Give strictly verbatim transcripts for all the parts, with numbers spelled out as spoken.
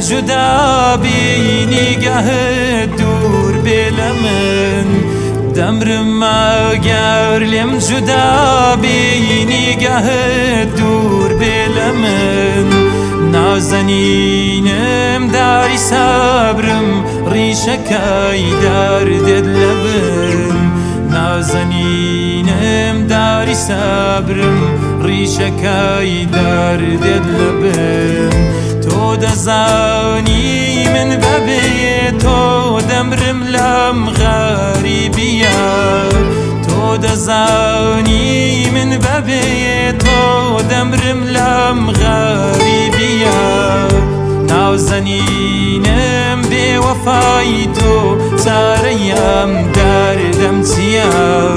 جدا بینی گه دور بلمن دمرم اگر لم جدا بینی گه دور بلمن نازنینم داری صبرم ریشکای دردت لبن نازنینم داری صبرم ریشکای دردت لبن تو دزانی من ببی تو دمرم لم غریبیا تو دزانی من ببی تو دمرم لم غریبیا نازنینم بی وفای تو ساریم دردم چیا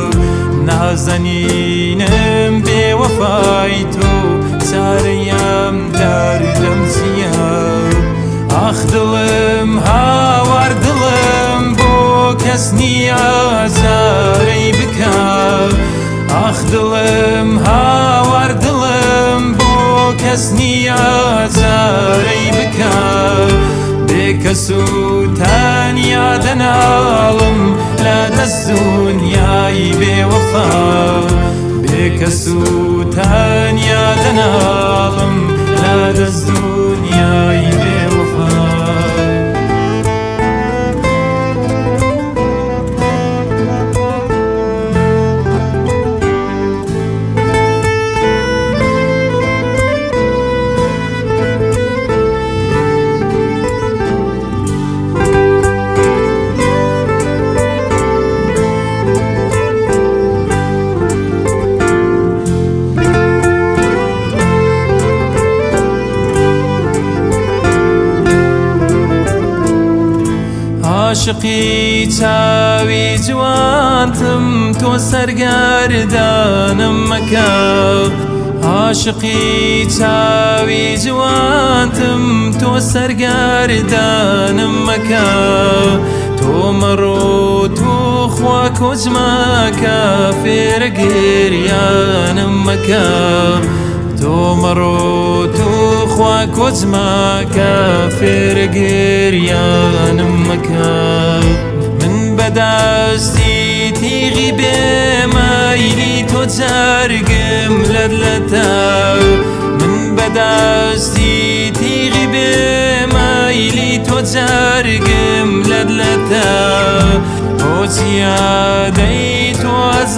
نازنینم بی وفای تو ساریم دردم چیا آخ دلم هاوار دلم بو کس نیازاری بکا آخ دلم هاوار دلم بو کس نیازاری بکا بکسو تانیا دنالم لدست دنیای بی وفا بکسو تانیا دنالم لدست دنیای بی وفا عاشقی چاوی جوانتم تو سرگردانم مکا عاشقی چاوی جوانتم تو سرگردانم مکا تو مرو تو خوا کجما کافر گریانم مکا تو مرو تو خوا کجما کافر گریانم مکا من بدستی تیغی بمایلی تو جرگم لدلتا من بدستی تیغی بمایلی تو جرگم لدلتا او زیادی تو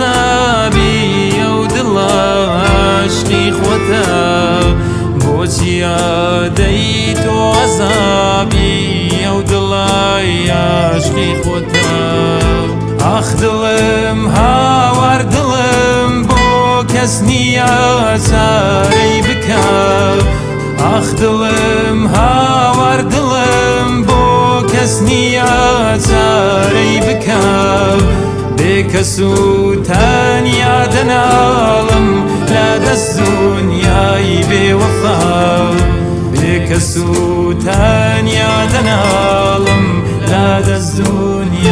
عذابی او دلا عشقی خوتا بو زیادی تو عذابی او دلای عشقی خوتا آخ دلم هاوار دلم بو کس نیازاری بکا آخ دلم هاوار دلم بو کس نیازاری بکا بکسو تانیا دنالم لدست دنیای بی وفا بکسو تانیا دنالم لدست دنیای